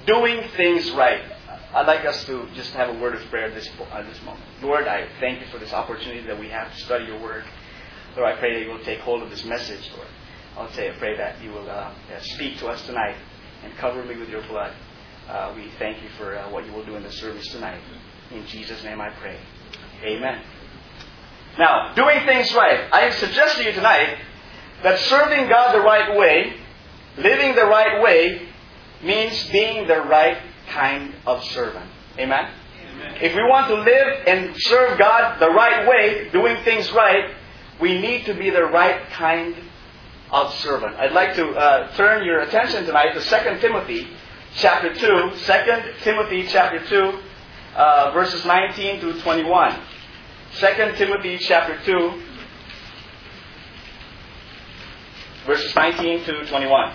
doing things right. I'd like us to just have a word of prayer at this moment. Lord, I thank you for this opportunity that we have to study your word. Lord, I pray that you will take hold of this message, Lord. I pray that you will speak to us tonight and cover me with your blood. We thank you for what you will do in the service tonight. In Jesus' name I pray. Amen. Now, doing things right. I suggest to you tonight that serving God the right way, living the right way, means being the right kind of servant. Amen? Amen? If we want to live and serve God the right way, doing things right, we need to be the right kind of servant. I'd like to turn your attention tonight to 2 Timothy chapter 2. 2 Timothy chapter 2, verses 19 to 21. 2 Timothy chapter 2, verses 19 to 21.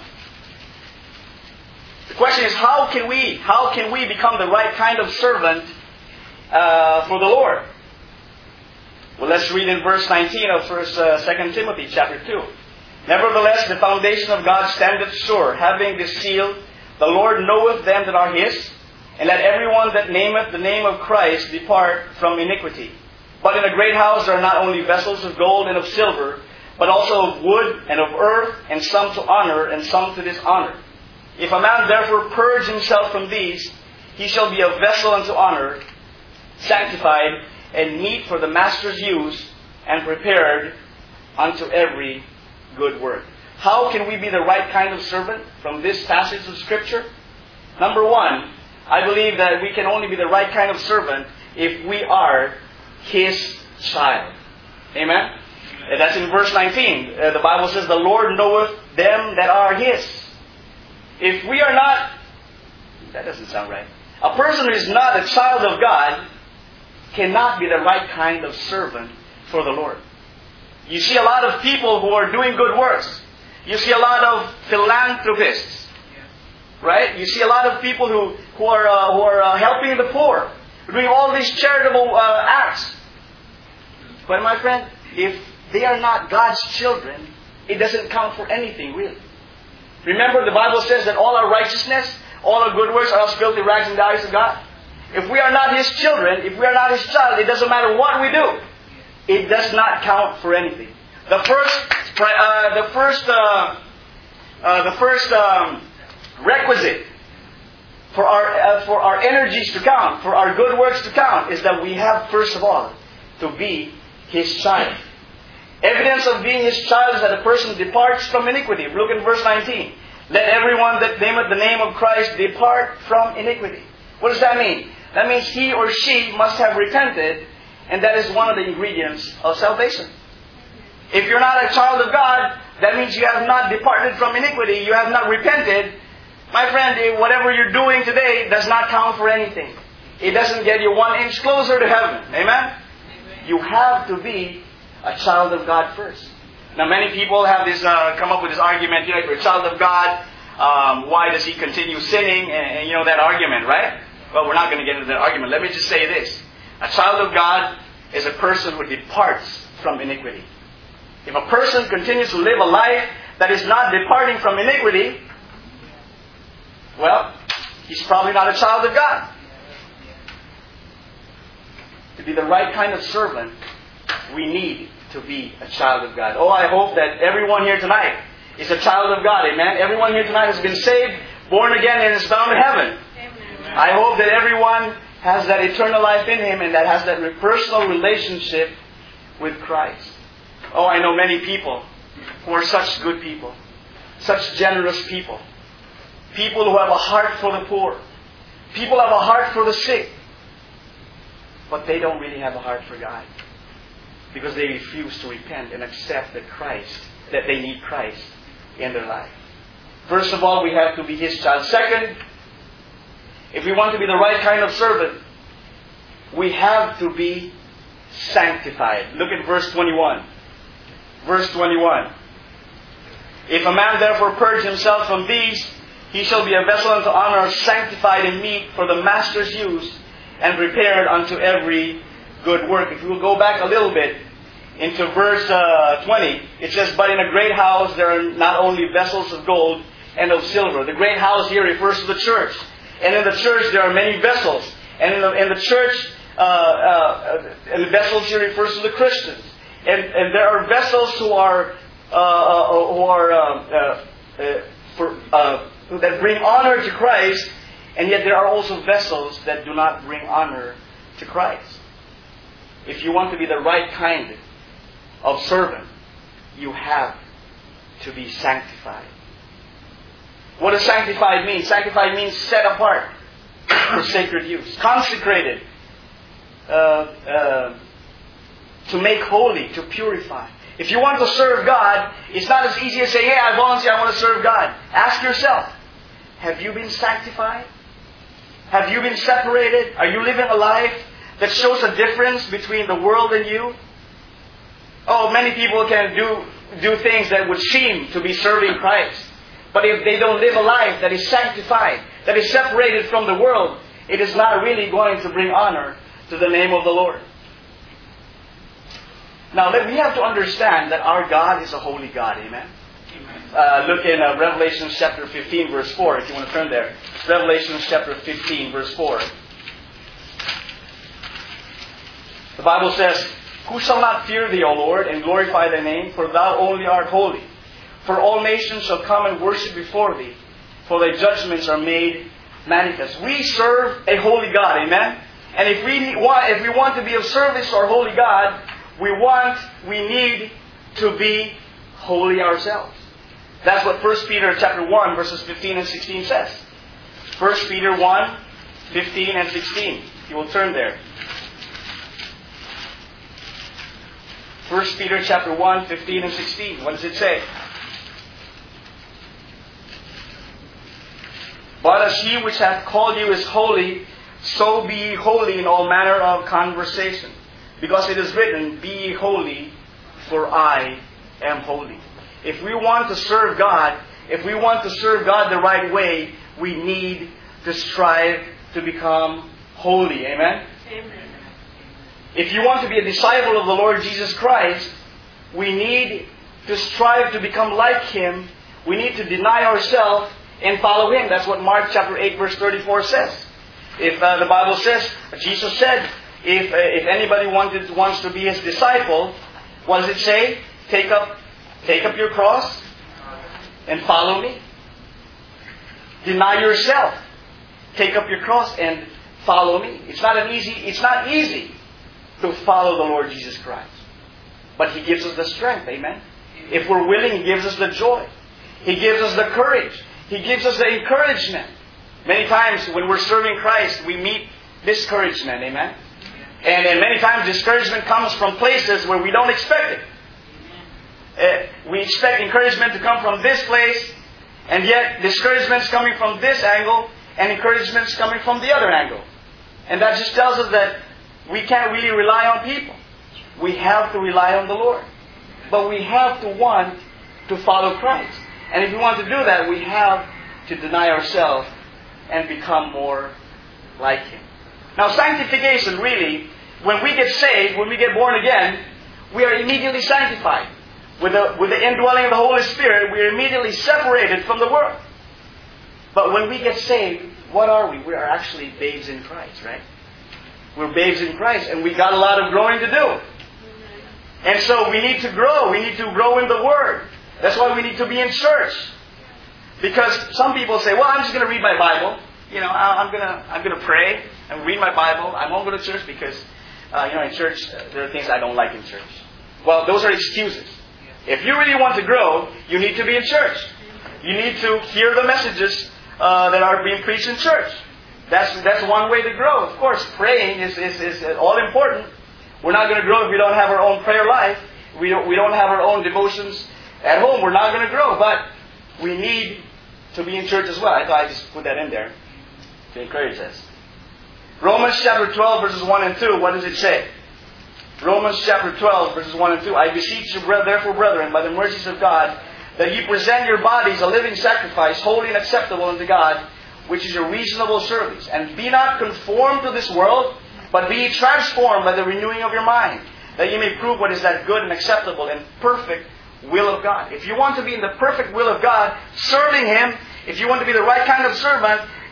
The question is, how can we become the right kind of servant for the Lord? Well, let's read in verse 19 of 2 Timothy chapter 2. Nevertheless, the foundation of God standeth sure, having this seal, the Lord knoweth them that are His, and let everyone that nameth the name of Christ depart from iniquity. But in a great house there are not only vessels of gold and of silver, but also of wood and of earth, and some to honor and some to dishonor. If a man therefore purge himself from these, he shall be a vessel unto honor, sanctified, and meet for the master's use, and prepared unto every good work. How can we be the right kind of servant from this passage of Scripture? Number one, I believe that we can only be the right kind of servant if we are His child. Amen? And that's in verse 19. The Bible says, the Lord knoweth them that are His. If we are not, that doesn't sound right. A person who is not a child of God cannot be the right kind of servant for the Lord. You see a lot of people who are doing good works. You see a lot of philanthropists, right? You see a lot of people who are helping the poor, doing all these charitable acts. But my friend, if they are not God's children, it doesn't count for anything, really. Remember, the Bible says that all our righteousness, all our good works are as filthy rags in the eyes of God. If we are not His children, if we are not His child, it doesn't matter what we do. It does not count for anything. The first requisite for our energies to count, for our good works to count, is that we have, first of all, to be His child. Evidence of being His child is that a person departs from iniquity. Look in verse 19. Let everyone that nameth the name of Christ depart from iniquity. What does that mean? That means he or she must have repented, and that is one of the ingredients of salvation. If you're not a child of God, that means you have not departed from iniquity, you have not repented. My friend, whatever you're doing today does not count for anything. It doesn't get you 1 inch closer to heaven. Amen? You have to be a child of God first. Now, many people have this come up with this argument, if you're a child of God, why does he continue sinning? And you know that argument, right? Well, we're not going to get into that argument. Let me just say this. A child of God is a person who departs from iniquity. If a person continues to live a life that is not departing from iniquity, well, he's probably not a child of God. To be the right kind of servant, we need to be a child of God. Oh, I hope that everyone here tonight is a child of God. Amen. Everyone here tonight has been saved, born again, and is bound to heaven. Amen. I hope that everyone has that eternal life in him and that has that personal relationship with Christ. Oh, I know many people who are such good people, such generous people. People who have a heart for the poor. People have a heart for the sick. But they don't really have a heart for God. Because they refuse to repent and accept that they need Christ in their life. First of all, we have to be His child. Second, if we want to be the right kind of servant, we have to be sanctified. Look at verse 21. Verse 21. If a man therefore purge himself from these, he shall be a vessel unto honor, sanctified and meet for the master's use, and prepared unto every good work. If we will go back a little bit into verse 20, it says, but in a great house there are not only vessels of gold and of silver. The great house here refers to the church. And in the church, there are many vessels. And in the church, and the vessels here refers to the Christians. And there are vessels who are that bring honor to Christ, and yet there are also vessels that do not bring honor to Christ. If you want to be the right kind of servant, you have to be sanctified. What does sanctified mean? Sanctified means set apart for sacred use, consecrated, to make holy, to purify. If you want to serve God, it's not as easy as saying, hey, I volunteer, I want to serve God. Ask yourself, have you been sanctified? Have you been separated? Are you living a life that shows a difference between the world and you? Oh, many people can do things that would seem to be serving Christ. But if they don't live a life that is sanctified, that is separated from the world, it is not really going to bring honor to the name of the Lord. Now, we have to understand that our God is a holy God. Amen? Look in Revelation chapter 15, verse 4, if you want to turn there. Revelation chapter 15, verse 4. The Bible says, who shall not fear Thee, O Lord, and glorify Thy name? For Thou only art holy. For all nations shall come and worship before Thee, for Thy judgments are made manifest. We serve a holy God. Amen? And if we want to be of service to our holy God, we need to be holy ourselves. That's what 1 Peter chapter 1, verses 15 and 16 says. 1 Peter 1, 15 and 16. You will turn there. 1 Peter chapter 1, 15 and 16. What does it say? But as He which hath called you is holy, so be ye holy in all manner of conversation. Because it is written, be ye holy, for I am holy. If we want to serve God, the right way, we need to strive to become holy. Amen? Amen. If you want to be a disciple of the Lord Jesus Christ, we need to strive to become like Him. We need to deny ourselves and follow Him. That's what Mark chapter 8 verse 34 says. If the Bible says, Jesus said, if anybody wants to be His disciple, what does it say? Take up your cross and follow me. Deny yourself. Take up your cross and follow me. It's not easy to follow the Lord Jesus Christ. But He gives us the strength. Amen. If we're willing, He gives us the joy. He gives us the courage. He gives us the encouragement. Many times when we're serving Christ, we meet discouragement. Amen. And many times discouragement comes from places where we don't expect it. We expect encouragement to come from this place, and yet discouragement is coming from this angle, and encouragement is coming from the other angle. And that just tells us that we can't really rely on people. We have to rely on the Lord. But we have to want to follow Christ. And if we want to do that, we have to deny ourselves and become more like Him. Now, sanctification really, when we get saved, when we get born again, we are immediately sanctified. With the indwelling of the Holy Spirit, we are immediately separated from the world. But when we get saved, what are we? We are actually babes in Christ, right? We're babes in Christ, and we got a lot of growing to do. And so we need to grow. We need to grow in the Word. That's why we need to be in church. Because some people say, well, I'm just going to read my Bible. You know, I'm going to pray and read my Bible. I won't go to church because, in church, there are things I don't like in church. Well, those are excuses. If you really want to grow, you need to be in church. You need to hear the messages that are being preached in church. That's one way to grow. Of course, praying is all important. We're not going to grow if we don't have our own prayer life. We don't have our own devotions at home. We're not going to grow. But we need to be in church as well. I thought I'd just put that in there to encourage us. Romans chapter 12 verses 1 and 2. What does it say? Romans chapter 12 verses 1 and 2. I beseech you, therefore, brethren, by the mercies of God, that ye present your bodies a living sacrifice, holy and acceptable unto God, which is your reasonable service. And be not conformed to this world, but be ye transformed by the renewing of your mind, that ye may prove what is that good and acceptable and perfect will of God. If you want to be in the perfect will of God, serving Him, if you want to be the right kind of servant,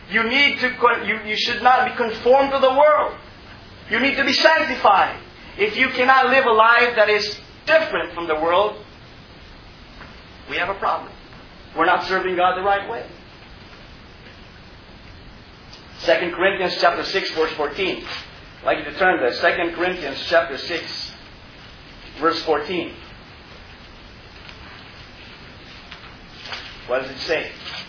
you need to you should not be conformed to the world. You need to be sanctified. If you cannot live a life that is different from the world, we have a problem. We're not serving God the right way. 2 Corinthians chapter 6, verse 14. I'd like you to turn there. 2 Corinthians chapter 6, verse 14. What does it say?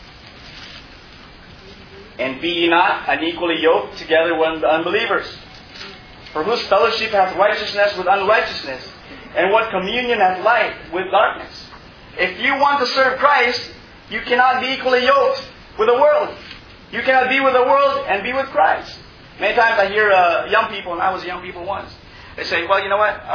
And be ye not unequally yoked together with the unbelievers. For whose fellowship hath righteousness with unrighteousness? And what communion hath light with darkness? If you want to serve Christ, you cannot be equally yoked with the world. You cannot be with the world and be with Christ. Many times I hear young people, and I was young people once, they say, well, you know what?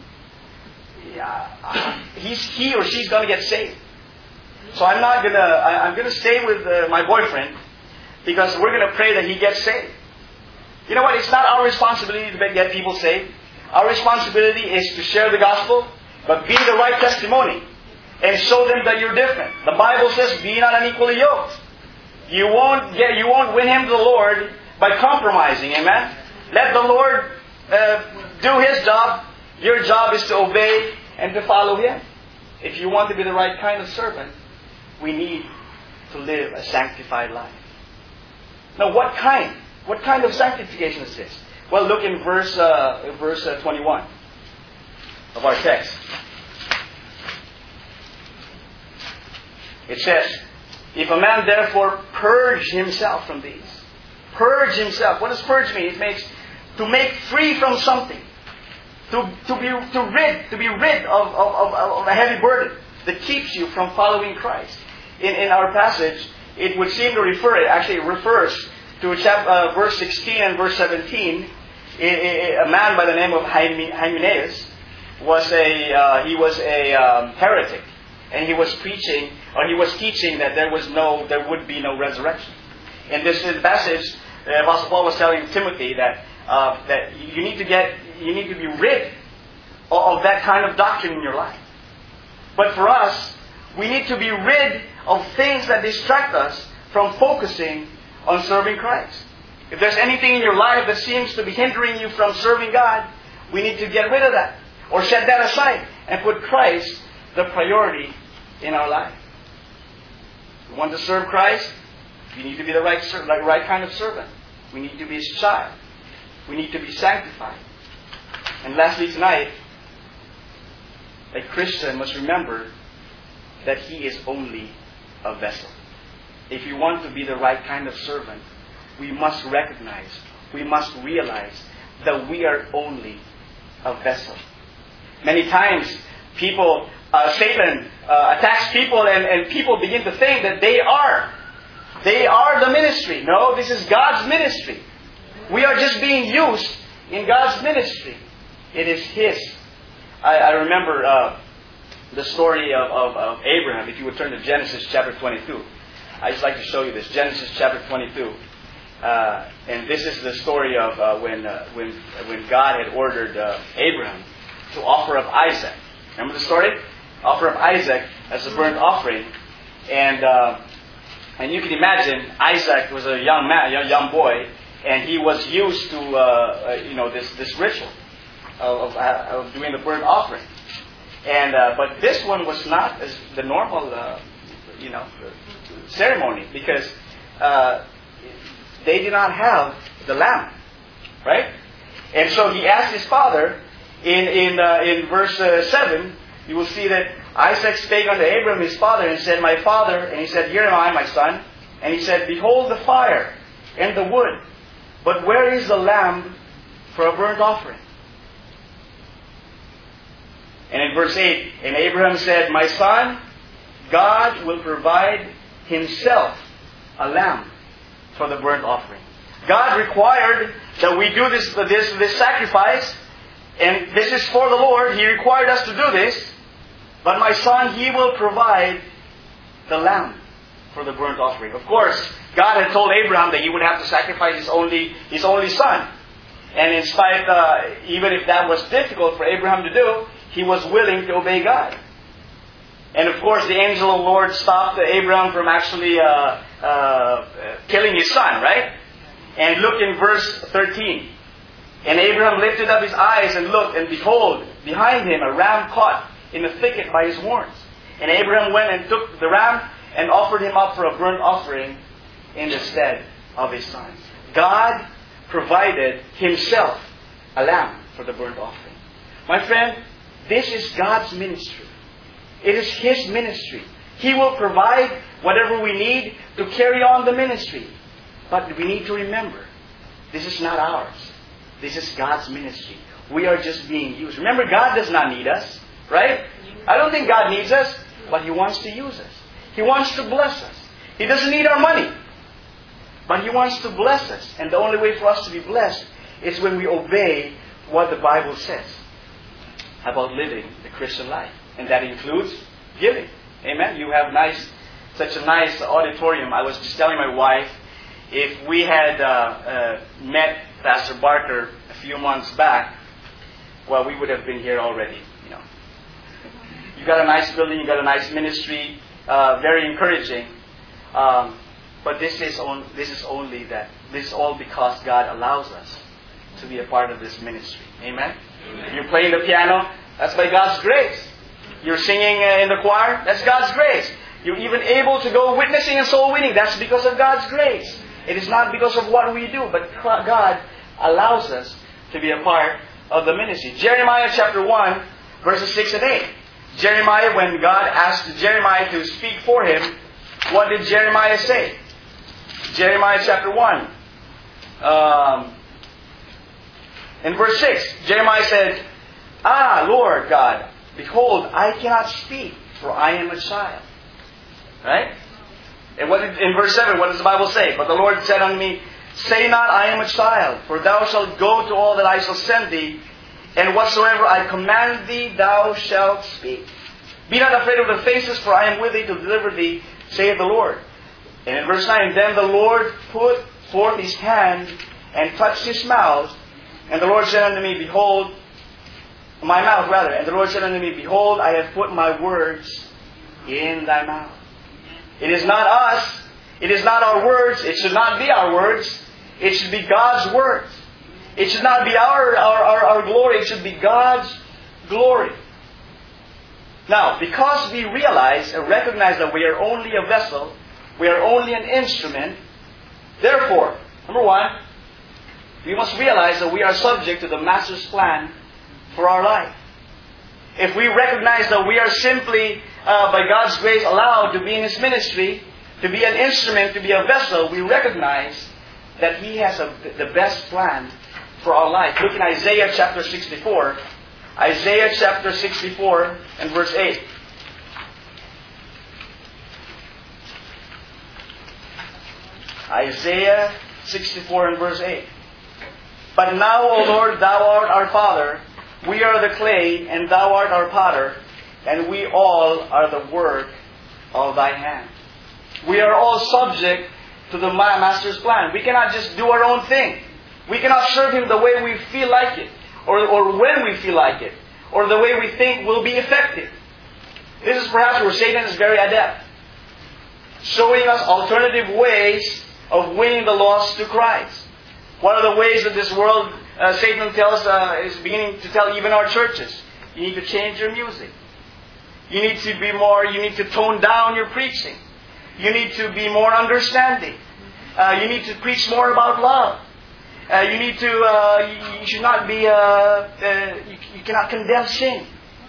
He or she's going to get saved. So I'm going to stay with my boyfriend because we're going to pray that he gets saved. You know what? It's not our responsibility to get people saved. Our responsibility is to share the gospel, but be the right testimony and show them that you're different. The Bible says, be not unequally yoked. You won't win him to the Lord by compromising. Amen? Let the Lord do His job. Your job is to obey and to follow Him. If you want to be the right kind of servant, we need to live a sanctified life. Now, what kind? What kind of sanctification is this? Well, look in verse 21 of our text. It says, if a man therefore purge himself from these. Purge himself. What does purge mean? It makes to make free from something. To be rid of a heavy burden that keeps you from following Christ. In our passage, it would seem to refer, it actually refers to verse 16 and verse 17. A man by the name of Hymenaeus was a heretic, and he was preaching, or he was teaching that there would be no resurrection. In this passage, Apostle Paul was telling Timothy that you need to be rid of that kind of doctrine in your life. But for us, we need to be rid of things that distract us from focusing on serving Christ. If there's anything in your life that seems to be hindering you from serving God, we need to get rid of that or set that aside and put Christ the priority in our life. We want to serve Christ. We need to be the right kind of servant. We need to be His child. We need to be sanctified. And lastly tonight, a Christian must remember that he is only a vessel. If you want to be the right kind of servant, we must recognize, we must realize that we are only a vessel. Many times, Satan attacks people, and people begin to think that they are the ministry. No, this is God's ministry. We are just being used in God's ministry. It is His. I remember the story of Abraham. If you would turn to Genesis chapter 22. I'd just like to show you this. Genesis chapter 22. And this is the story of when God had ordered Abraham to offer up Isaac. Remember the story? Offer up Isaac as a burnt offering. And you can imagine Isaac was a young man, a young boy, and he was used to this ritual of doing the burnt offering. But this one was not as the normal ceremony, because they did not have the lamb, right? And so he asked his father in verse 7. You will see that Isaac spake unto Abraham his father and said, My father. And he said, Here am I, my son. And he said, Behold the fire and the wood, but where is the lamb for a burnt offering? And in verse 8, and Abraham said, My son, God will provide Himself a lamb for the burnt offering. God required that we do this sacrifice, and this is for the Lord. He required us to do this. But my son, He will provide the lamb for the burnt offering. Of course, God had told Abraham that he would have to sacrifice his only son. And in spite, even if that was difficult for Abraham to do, he was willing to obey God. And of course, the angel of the Lord stopped Abraham from actually killing his son, right? And look in verse 13. And Abraham lifted up his eyes and looked, and behold, behind him a ram caught in a thicket by his horns. And Abraham went and took the ram and offered him up for a burnt offering in the stead of his son. God provided Himself a lamb for the burnt offering. My friend, this is God's ministry. It is His ministry. He will provide whatever we need to carry on the ministry. But we need to remember, this is not ours. This is God's ministry. We are just being used. Remember, God does not need us, right? I don't think God needs us, but He wants to use us. He wants to bless us. He doesn't need our money, but He wants to bless us. And the only way for us to be blessed is when we obey what the Bible says about living the Christian life. And that includes giving. Amen? You have such a nice auditorium. I was just telling my wife, if we had met Pastor Barker a few months back, well, we would have been here already. You got a nice building, you got a nice ministry, very encouraging. But this is all because God allows us to be a part of this ministry. Amen? Amen. You're playing the piano, that's by God's grace. You're singing in the choir, that's God's grace. You're even able to go witnessing and soul winning, that's because of God's grace. It is not because of what we do, but God allows us to be a part of the ministry. Jeremiah chapter 1, verses 6 and 8. Jeremiah, when God asked Jeremiah to speak for him, what did Jeremiah say? Jeremiah chapter 1. In verse 6, Jeremiah said, "Ah, Lord God, behold, I cannot speak, for I am a child." Right? And in verse 7, what does the Bible say? "But the Lord said unto me, Say not, I am a child, for thou shalt go to all that I shall send thee, and whatsoever I command thee, thou shalt speak. Be not afraid of the faces, for I am with thee to deliver thee, saith the Lord." And in verse 9, "Then the Lord put forth His hand, and touched his mouth, and the Lord said unto me, Behold, my mouth rather, and the Lord said unto me, Behold, I have put my words in thy mouth." It is not us. It is not our words. It should not be our words. It should be God's words. It should not be our glory. It should be God's glory. Now, because we realize and recognize that we are only a vessel, we are only an instrument, therefore, number one, we must realize that we are subject to the Master's plan for our life. If we recognize that we are simply, by God's grace, allowed to be in His ministry, to be an instrument, to be a vessel, we recognize that He has the best plan for our life. Look in Isaiah chapter 64. Isaiah chapter 64 and verse 8. Isaiah 64 and verse 8. "But now, O Lord, Thou art our Father. We are the clay, and Thou art our potter, and we all are the work of Thy hand." We are all subject to the Master's plan. We cannot just do our own thing. We cannot serve Him the way we feel like it, or when we feel like it, or the way we think will be effective. This is perhaps where Satan is very adept, showing us alternative ways of winning the lost to Christ. One of the ways that this world, Satan is beginning to tell even our churches, you need to change your music. You need to tone down your preaching. You need to be more understanding. You need to preach more about love. You should not be, you cannot condemn sin.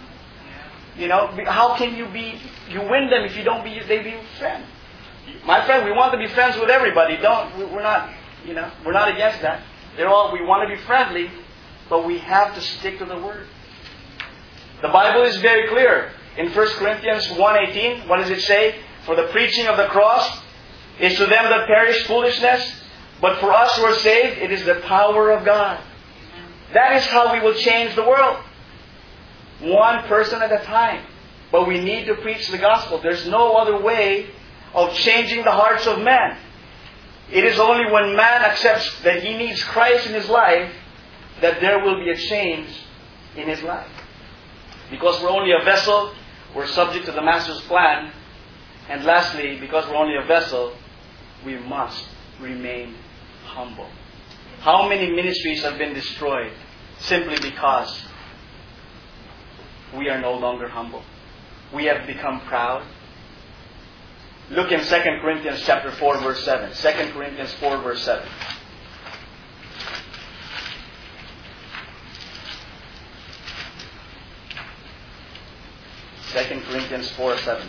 How can you win them if they be friends? My friend, we want to be friends with everybody. We're not against that. We want to be friendly, but we have to stick to the Word. The Bible is very clear. In 1 Corinthians 1:18, what does it say? "For the preaching of the cross is to them that perish foolishness, but for us who are saved, it is the power of God." That is how we will change the world. One person at a time. But we need to preach the gospel. There's no other way of changing the hearts of men. It is only when man accepts that he needs Christ in his life that there will be a change in his life. Because we're only a vessel, we're subject to the Master's plan. And lastly, because we're only a vessel, we must remain humble. How many ministries have been destroyed simply because we are no longer humble? We have become proud. Look in 2 Corinthians chapter 4, verse 7. 2 Corinthians 4, verse 7. 2 Corinthians 4, 7.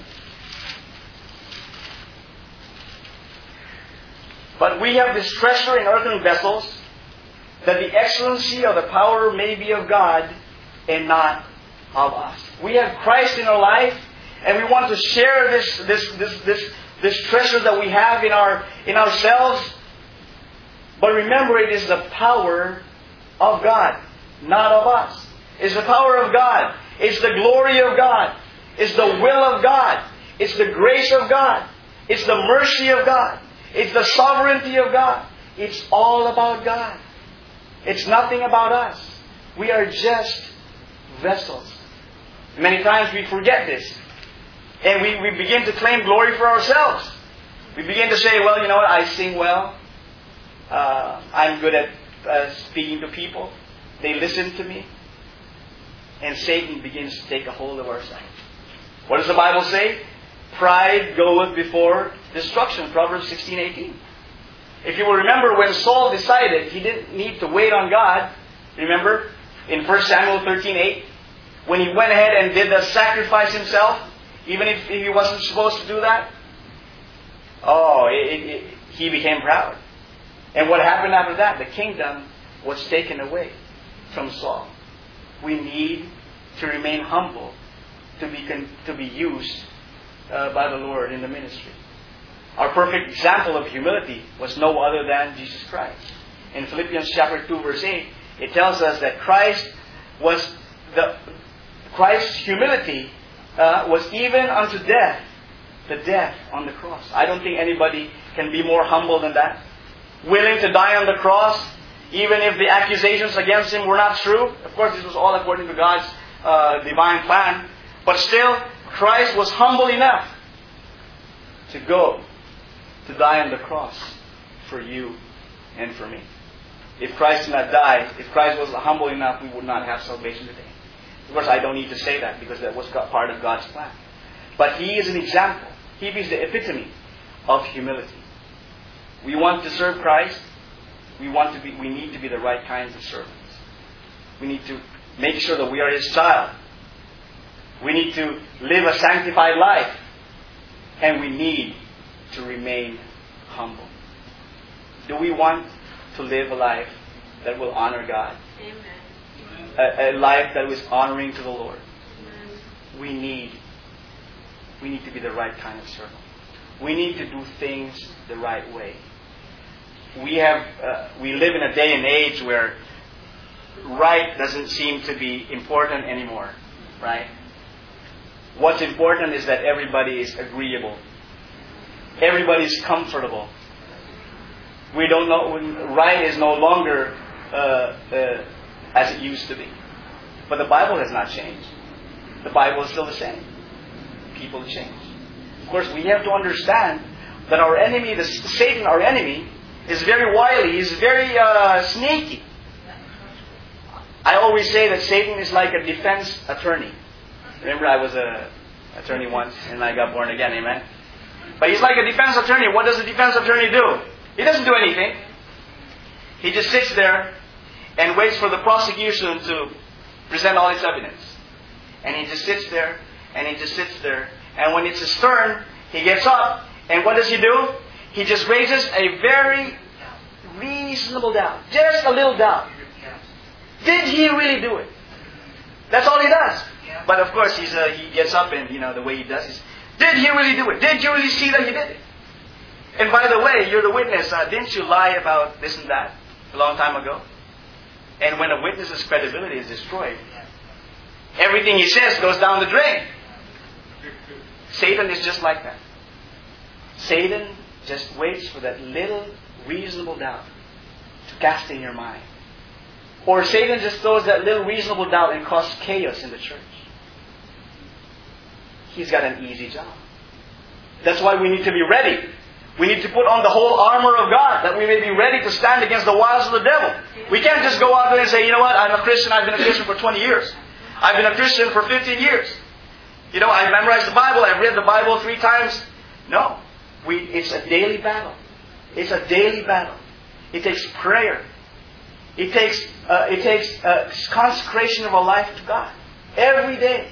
But we have this treasure in earthen vessels, that the excellency of the power may be of God and not of us. We have Christ in our life, and we want to share this treasure that we have in ourselves. But remember, it is the power of God, not of us. It's the power of God. It's the glory of God. It's the will of God. It's the grace of God. It's the mercy of God. It's the sovereignty of God. It's all about God. It's nothing about us. We are just vessels. Many times we forget this. And we begin to claim glory for ourselves. We begin to say, well, you know what, I sing well. I'm good at speaking to people. They listen to me. And Satan begins to take a hold of our sight. What does the Bible say? Pride goeth before destruction. Proverbs 16:18. If you will remember, when Saul decided he didn't need to wait on God, remember in 1 Samuel 13:8, when he went ahead and did the sacrifice himself, even if he wasn't supposed to do that, he became proud. And what happened after that? The kingdom was taken away from Saul. We need to remain humble to be used by the Lord in the ministry. Our perfect example of humility was no other than Jesus Christ. In Philippians chapter 2, verse 8, it tells us that Christ's humility was even unto death, the death on the cross. I don't think anybody can be more humble than that. Willing to die on the cross, even if the accusations against him were not true. Of course, this was all according to God's divine plan. But still, Christ was humble enough to go to die on the cross for you and for me. If Christ did not die, if Christ was humble enough, we would not have salvation today. Of course, I don't need to say that because that was part of God's plan. But He is an example. He is the epitome of humility. We want to serve Christ. We need to be the right kinds of servants. We need to make sure that we are His child. We need to live a sanctified life. And we need to remain humble. Do we want to live a life that will honor God? Amen. A life that is honoring to the Lord. Amen. We need to be the right kind of servant. We need to do things the right way. We live in a day and age where right doesn't seem to be important anymore, right? What's important is that everybody is agreeable. Everybody is comfortable. We don't know, right is no longer as it used to be. But the Bible has not changed. The Bible is still the same. People change. Of course, we have to understand that our enemy, Satan, our enemy, is very wily. He's very sneaky. I always say that Satan is like a defense attorney. Remember, I was an attorney once and I got born again, amen? But he's like a defense attorney. What does a defense attorney do? He doesn't do anything. He just sits there and waits for the prosecution to present all its evidence. And he just sits there and he just sits there. And when it's his turn, he gets up. And what does he do? He just raises a very reasonable doubt. Just a little doubt. Did he really do it? That's all he does. But of course, he gets up and, the way he does is, did he really do it? Did you really see that he did it? And by the way, you're the witness. Didn't you lie about this and that a long time ago? And when a witness's credibility is destroyed, everything he says goes down the drain. Satan is just like that. Satan just waits for that little reasonable doubt to cast in your mind. Or Satan just throws that little reasonable doubt and causes chaos in the church. He's got an easy job. That's why we need to be ready. We need to put on the whole armor of God, that we may be ready to stand against the wiles of the devil. We can't just go out there and say, you know what, I'm a Christian, I've been a Christian for 20 years. I've been a Christian for 15 years. You know, I've memorized the Bible, I've read the Bible 3 times. No. It's a daily battle. It's a daily battle. It takes prayer. It takes consecration of our life to God. Every day.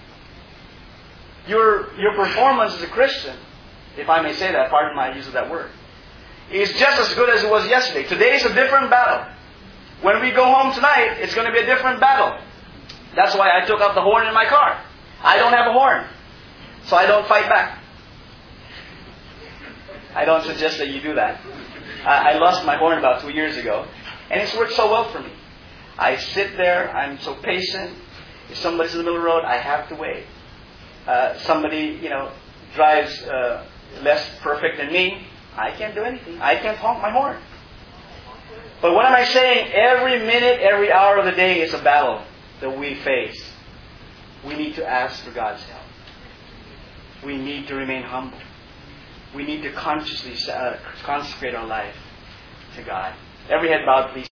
Your performance as a Christian, if I may say that, pardon my use of that word, is just as good as it was yesterday. Today is a different battle. When we go home tonight, it's going to be a different battle. That's why I took out the horn in my car. I don't have a horn, so I don't fight back. I don't suggest that you do that. I lost my horn about 2 years ago, and it's worked so well for me. I sit there, I'm so patient. If somebody's in the middle of the road, I have to wait. Somebody, drives less perfect than me, I can't do anything. I can't honk my horn. But what am I saying? Every minute, every hour of the day is a battle that we face. We need to ask for God's help. We need to remain humble. We need to consciously consecrate our life to God. Every head bowed, please.